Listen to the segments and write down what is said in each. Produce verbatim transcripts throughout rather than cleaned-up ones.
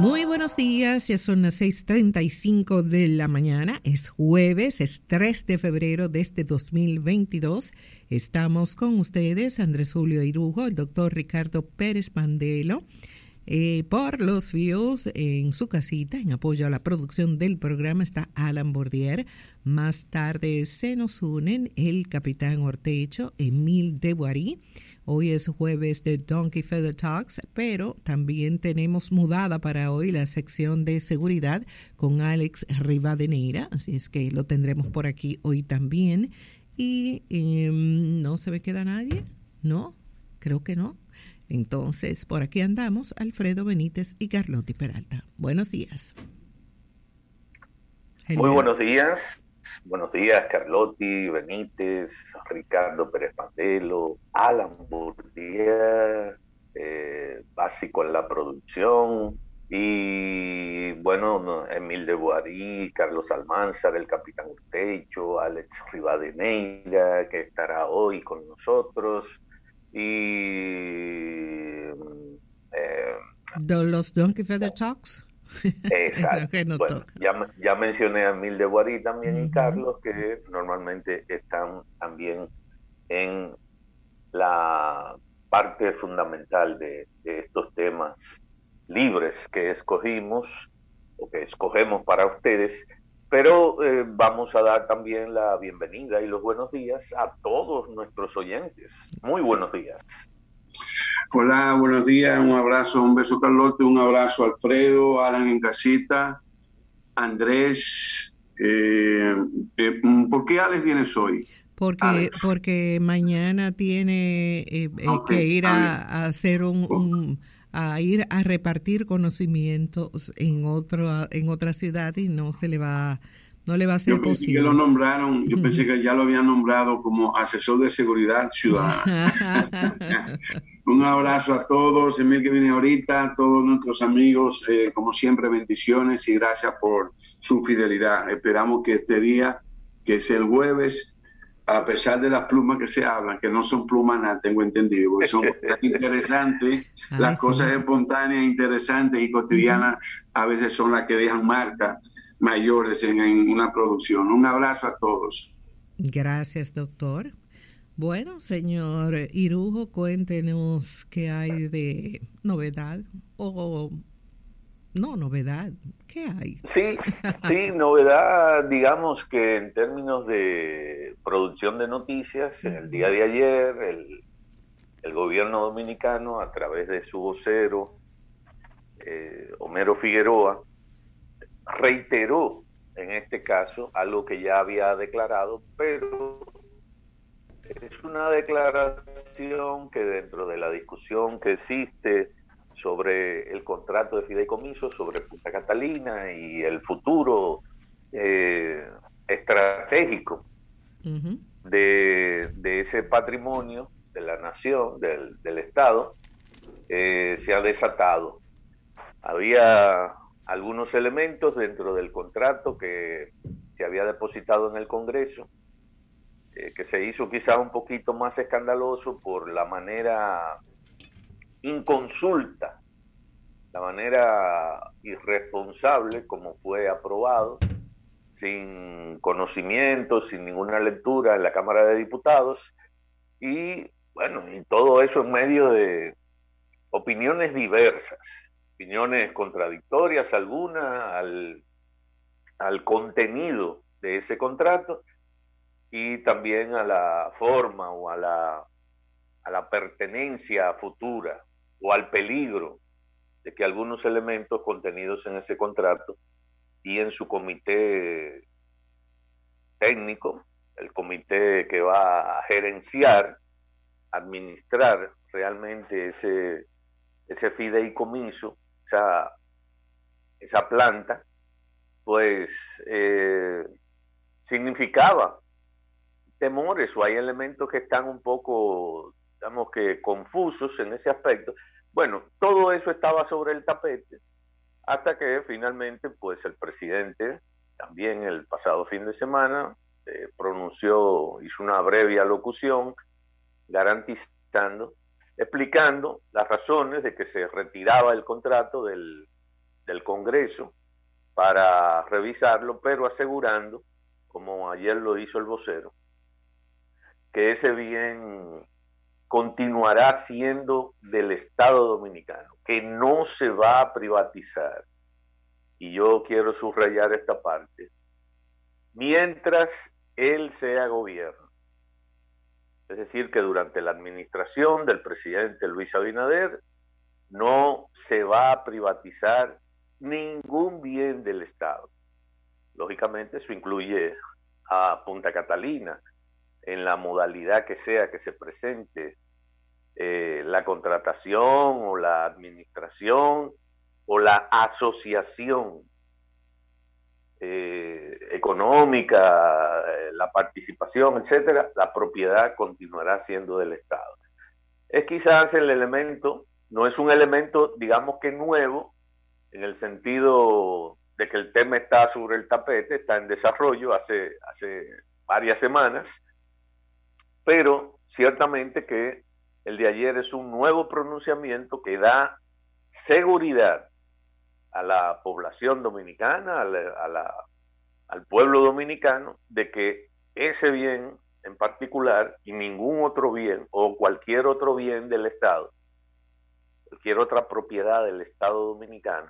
Muy buenos días, ya son las seis treinta y cinco de la mañana, es jueves, es tres de febrero de este dos mil veintidós. Estamos con ustedes, Andrés Julio Irujo, el doctor Ricardo Pérez Pandelo, eh, por los views en su casita, en apoyo a la producción del programa está Alan Bordier. Más tarde se nos unen el capitán Ortecho, Emil de Boirí. Hoy es jueves de Donkey Feather Talks, pero también tenemos mudada para hoy la sección de seguridad con Alex Rivadeneira, así es que lo tendremos por aquí hoy también. Y eh, ¿no se me queda nadie? ¿No? Creo que no. Entonces, por aquí andamos, Alfredo Benítez y Carlotti Peralta. Buenos días. Hello. Muy buenos días. Buenos días, Carlotti, Benítez, Ricardo Pérez Pandelo, Alan Bourdieu, eh, básico en la producción, y bueno, Emil de Boirí, Carlos Almanzar, el capitán Urtecho, Alex Rivadeneira, que estará hoy con nosotros, y... Eh, ¿Los Donkey Feather Talks? Exacto. No bueno, ya, ya mencioné a Emil de Boirí también uh-huh. y Carlos, que normalmente están también en la parte fundamental de, de estos temas libres que escogimos o que escogemos para ustedes, pero eh, vamos a dar también la bienvenida y los buenos días a todos nuestros oyentes. Muy buenos días. Hola, buenos días, un abrazo, un beso Carlote, un abrazo Alfredo, Alan en casita, Andrés. Eh, eh, ¿Por qué Alex vienes hoy? Porque, porque mañana tiene eh, eh, okay, que ir a, a hacer un, un a ir a repartir conocimientos en otro en otra ciudad y no se le va no le va a ser yo pensé posible. Que lo nombraron, yo pensé que ya lo habían nombrado como asesor de seguridad ciudadana. Un abrazo a todos, Emil que viene ahorita, a todos nuestros amigos, eh, como siempre, bendiciones y gracias por su fidelidad. Esperamos que este día, que es el jueves, a pesar de las plumas que se hablan, que no son plumas nada, tengo entendido, porque son interesantes, Ay, las sí. cosas espontáneas, interesantes y cotidianas, uh-huh. a veces son las que dejan marca mayores en, en una producción. Un abrazo a todos. Gracias, doctor. Bueno, señor Irujo, cuéntenos qué hay de novedad o no novedad, ¿qué hay? Sí, sí, novedad, digamos que en términos de producción de noticias, en el día de ayer el, el gobierno dominicano a través de su vocero, eh, Homero Figueroa, reiteró en este caso algo que ya había declarado, pero es una declaración que dentro de la discusión que existe sobre el contrato de fideicomiso, sobre Punta Catalina y el futuro eh, estratégico uh-huh. de, de ese patrimonio de la nación, del, del Estado, eh, se ha desatado. Había algunos elementos dentro del contrato que se había depositado en el Congreso, Eh, que se hizo quizá un poquito más escandaloso por la manera inconsulta, la manera irresponsable como fue aprobado, sin conocimiento, sin ninguna lectura en la Cámara de Diputados, y bueno, y todo eso en medio de opiniones diversas, opiniones contradictorias algunas al, al contenido de ese contrato, y también a la forma o a la, a la pertenencia futura o al peligro de que algunos elementos contenidos en ese contrato y en su comité técnico, el comité que va a gerenciar, administrar realmente ese, ese fideicomiso, esa, esa planta, pues eh, significaba temores o hay elementos que están un poco, digamos que confusos en ese aspecto. Bueno, todo eso estaba sobre el tapete hasta que finalmente pues el presidente también el pasado fin de semana eh, pronunció, hizo una breve alocución garantizando, explicando las razones de que se retiraba el contrato del, del Congreso para revisarlo, pero asegurando, como ayer lo hizo el vocero, que ese bien continuará siendo del Estado Dominicano, que no se va a privatizar. Y yo quiero subrayar esta parte. Mientras él sea gobierno, es decir, que durante la administración del presidente Luis Abinader no se va a privatizar ningún bien del Estado. Lógicamente eso incluye a Punta Catalina en la modalidad que sea que se presente eh, la contratación o la administración o la asociación eh, económica, eh, la participación, etcétera, la propiedad continuará siendo del Estado. Es quizás el elemento, no es un elemento, digamos que nuevo, en el sentido de que el tema está sobre el tapete, está en desarrollo hace, hace varias semanas, pero ciertamente que el de ayer es un nuevo pronunciamiento que da seguridad a la población dominicana, a la, a la, al pueblo dominicano, de que ese bien en particular y ningún otro bien o cualquier otro bien del Estado, cualquier otra propiedad del Estado dominicano,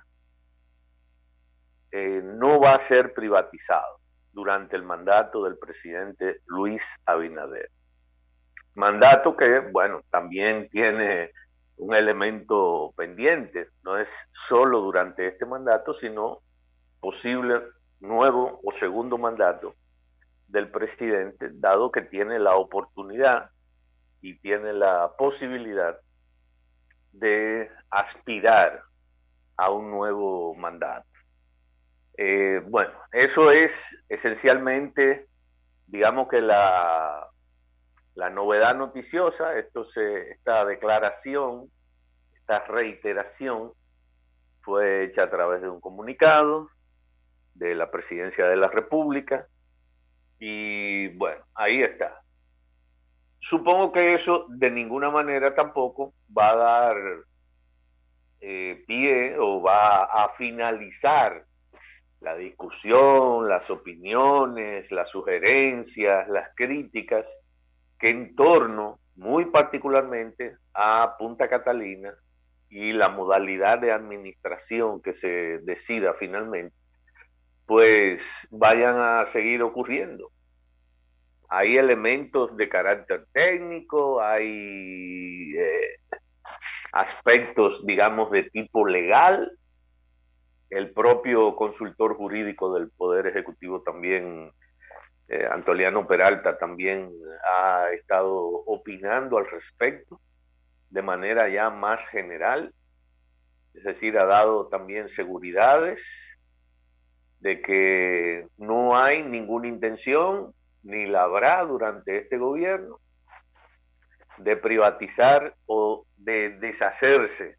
eh, no va a ser privatizado durante el mandato del presidente Luis Abinader. Mandato que, bueno, también tiene un elemento pendiente, no es solo durante este mandato, sino posible nuevo o segundo mandato del presidente, dado que tiene la oportunidad y tiene la posibilidad de aspirar a un nuevo mandato. Eh, bueno, eso es esencialmente, digamos que la, la novedad noticiosa. Esto se, esta declaración, esta reiteración fue hecha a través de un comunicado de la Presidencia de la República y bueno, ahí está. Supongo que eso de ninguna manera tampoco va a dar eh, pie o va a finalizar la discusión, las opiniones, las sugerencias, las críticas que en torno muy particularmente a Punta Catalina y la modalidad de administración que se decida finalmente, pues vayan a seguir ocurriendo. Hay elementos de carácter técnico, hay eh, aspectos, digamos, de tipo legal. El propio consultor jurídico del Poder Ejecutivo también, eh, Antoliano Peralta, también ha estado opinando al respecto de manera ya más general, es decir, ha dado también seguridades de que no hay ninguna intención, ni la habrá durante este gobierno, de privatizar o de deshacerse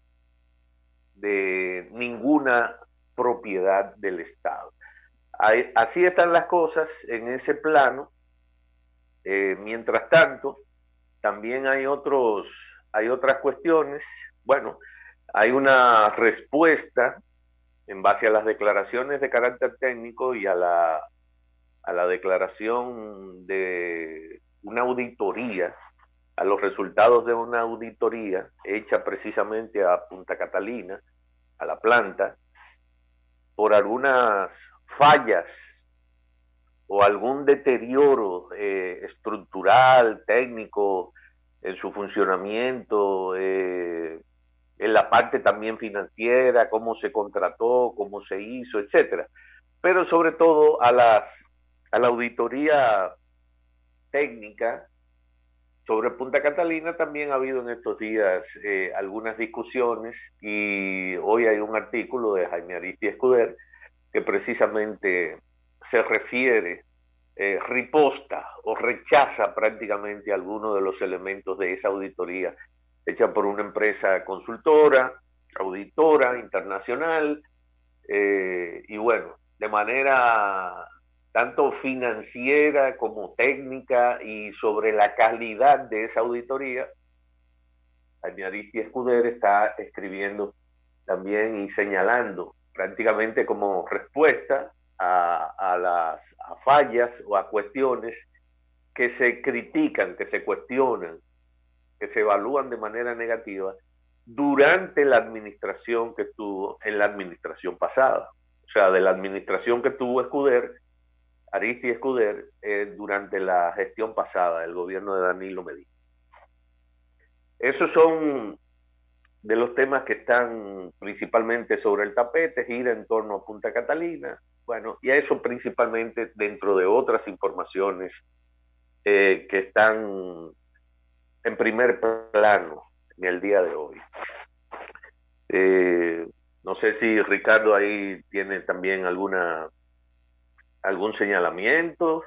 de ninguna propiedad del Estado. Así están las cosas en ese plano. Eh, mientras tanto, también hay otros, hay otras cuestiones. Bueno, hay una respuesta en base a las declaraciones de carácter técnico y a la, a la declaración de una auditoría, a los resultados de una auditoría hecha precisamente a Punta Catalina, a la planta, por algunas fallas o algún deterioro eh, estructural, técnico, en su funcionamiento, eh, en la parte también financiera, cómo se contrató, cómo se hizo, etcétera. Pero sobre todo a, las, a la auditoría técnica sobre Punta Catalina también ha habido en estos días eh, algunas discusiones y hoy hay un artículo de Jaime Aristi Escuder que precisamente se refiere, eh, riposta o rechaza prácticamente algunos de los elementos de esa auditoría hecha por una empresa consultora, auditora internacional, eh, y bueno, de manera tanto financiera como técnica y sobre la calidad de esa auditoría, Jaime Aristi Escuder está escribiendo también y señalando prácticamente como respuesta a, a las a fallas o a cuestiones que se critican, que se cuestionan, que se evalúan de manera negativa durante la administración que tuvo en la administración pasada. O sea, de la administración que tuvo Escuder, Aristide Escuder, eh, durante la gestión pasada del gobierno de Danilo Medina. Esos son de los temas que están principalmente sobre el tapete, gira en torno a Punta Catalina, bueno, y a eso principalmente dentro de otras informaciones eh, que están en primer plano en el día de hoy. Eh, no sé si Ricardo ahí tiene también alguna algún señalamiento.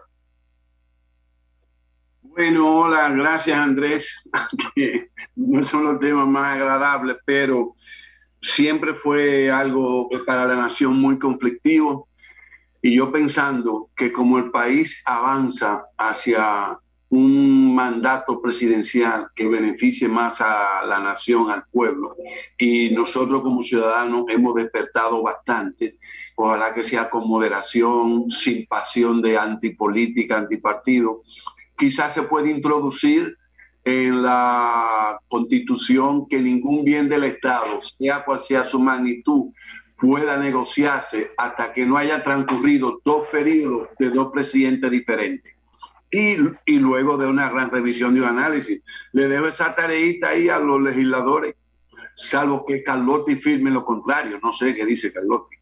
Bueno, hola, gracias Andrés. No son los temas más agradables, pero siempre fue algo para la nación muy conflictivo. Y yo pensando que como el país avanza hacia un mandato presidencial que beneficie más a la nación, al pueblo, y nosotros como ciudadanos hemos despertado bastante, ojalá que sea con moderación, sin pasión de antipolítica, antipartido, quizás se puede introducir en la Constitución que ningún bien del Estado, sea cual sea su magnitud, pueda negociarse hasta que no haya transcurrido dos periodos de dos presidentes diferentes. Y, y luego de una gran revisión y un análisis. Le dejo esa tareita ahí a los legisladores, salvo que Carlotti firme lo contrario. No sé qué dice Carlotti.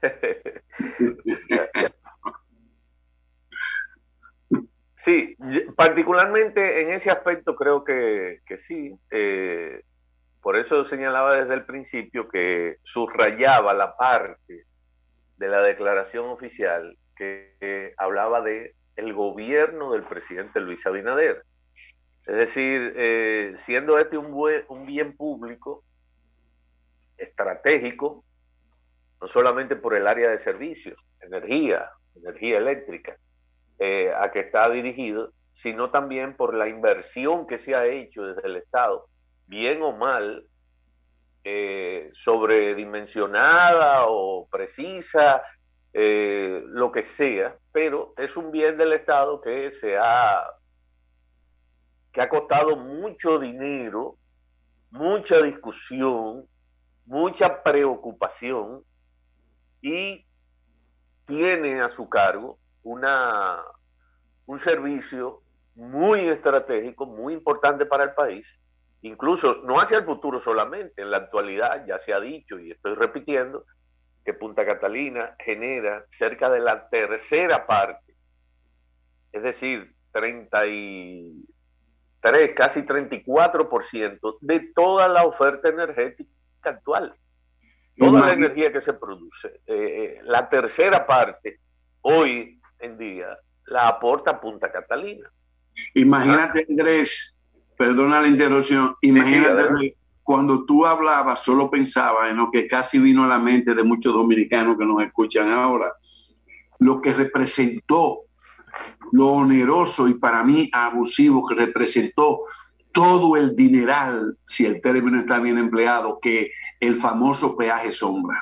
Sí, particularmente en ese aspecto creo que, que sí. Eh, por eso señalaba desde el principio que subrayaba la parte de la declaración oficial que, que hablaba de el gobierno del presidente Luis Abinader. Es decir, eh, siendo este un, buen, un bien público estratégico, no solamente por el área de servicios, energía, energía eléctrica, eh, a que está dirigido, sino también por la inversión que se ha hecho desde el Estado, bien o mal, eh, sobredimensionada o precisa, eh, lo que sea, pero es un bien del Estado que se ha, que ha costado mucho dinero, mucha discusión, mucha preocupación y tiene a su cargo una, un servicio muy estratégico, muy importante para el país, incluso no hacia el futuro solamente, en la actualidad ya se ha dicho y estoy repitiendo que Punta Catalina genera cerca de la tercera parte, es decir, treinta y tres, casi treinta y cuatro por ciento de toda la oferta energética actual, toda la energía que se produce, eh, la tercera parte hoy en día la aporta Punta Catalina. Imagínate, Andrés, perdona la interrupción, imagínate sí, sí, cuando tú hablabas, solo pensaba en lo que casi vino a la mente de muchos dominicanos que nos escuchan ahora, lo que representó, lo oneroso y para mí abusivo que representó todo el dineral, si el término está bien empleado, que el famoso peaje sombra.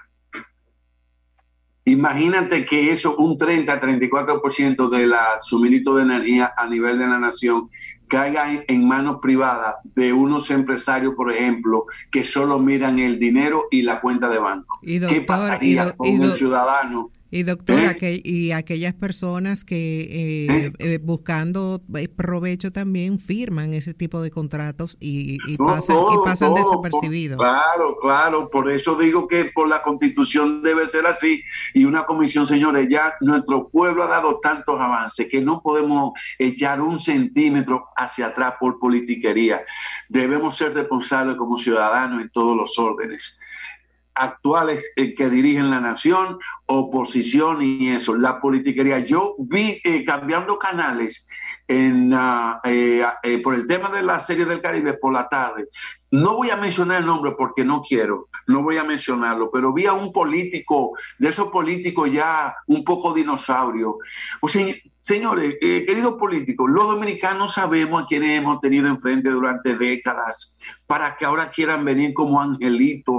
Imagínate que eso, un treinta a treinta y cuatro por ciento de la suministro de energía a nivel de la nación caiga en, en manos privadas de unos empresarios, por ejemplo, que solo miran el dinero y la cuenta de banco. Y doctor, ¿qué pasaría y do, con y do, el ciudadano? Y doctor, ¿Eh? aquel, y aquellas personas que eh, ¿Eh? Eh, buscando provecho también firman ese tipo de contratos y, y no, pasan, todo, y pasan todo, desapercibidos. Por, claro, claro, por eso digo que por la Constitución debe ser así. Y una comisión, señores, ya nuestro pueblo ha dado tantos avances que no podemos echar un centímetro hacia atrás por politiquería. Debemos ser responsables como ciudadanos en todos los órdenes actuales eh, que dirigen la nación, oposición y eso, la politiquería. Yo vi eh, cambiando canales en, uh, eh, eh, por el tema de la Serie del Caribe por la tarde. No voy a mencionar el nombre porque no quiero, no voy a mencionarlo, pero vi a un político, de esos políticos ya un poco dinosaurio. O sea, señores, eh, queridos políticos, los dominicanos sabemos a quienes hemos tenido enfrente durante décadas para que ahora quieran venir como angelitos,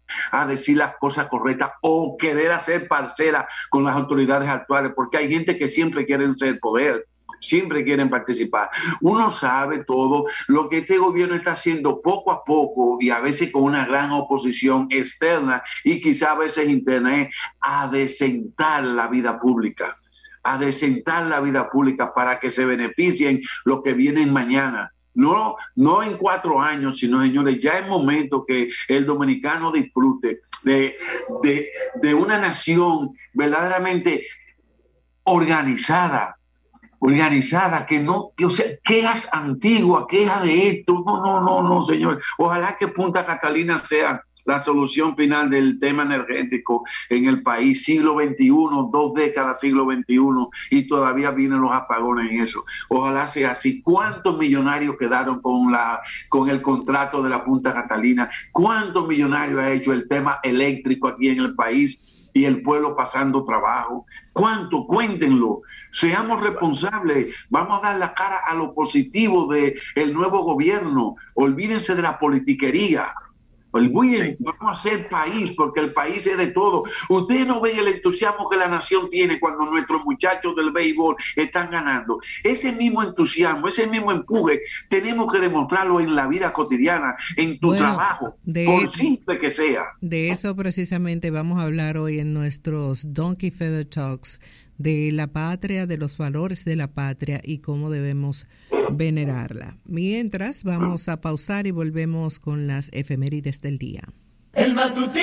a decir las cosas correctas o querer hacer parcela con las autoridades actuales, porque hay gente que siempre quiere ser poder, siempre quieren participar. Uno sabe todo lo que este gobierno está haciendo poco a poco y a veces con una gran oposición externa y quizá a veces interna, es adecentar la vida pública, adecentar la vida pública para que se beneficien los que vienen mañana. No, no en cuatro años, sino, señores, ya es momento que el dominicano disfrute de, de, de una nación verdaderamente organizada, organizada, que no, que, o sea, quejas antiguas, quejas de esto, no, no, no, no, señor. Ojalá que Punta Catalina sea la solución final del tema energético en el país, siglo veintiuno, dos décadas, siglo veintiuno, y todavía vienen los apagones en eso. Ojalá sea así. ¿Cuántos millonarios quedaron con, la, con el contrato de la Punta Catalina? ¿Cuántos millonarios ha hecho el tema eléctrico aquí en el país? Y el pueblo pasando trabajo. ¿Cuánto? Cuéntenlo. Seamos responsables. Vamos a dar la cara a lo positivo del nuevo gobierno. Olvídense de la politiquería. Olvídense, vamos a ser país, porque el país es de todo. Ustedes no ven el entusiasmo que la nación tiene cuando nuestros muchachos del béisbol están ganando. Ese mismo entusiasmo, ese mismo empuje, tenemos que demostrarlo en la vida cotidiana, en tu bueno, trabajo, por de, simple que sea. De eso precisamente vamos a hablar hoy en nuestros Donkey Feather Talks, de la patria, de los valores de la patria y cómo debemos venerarla. Mientras, vamos a pausar y volvemos con las efemérides del día. El matutino.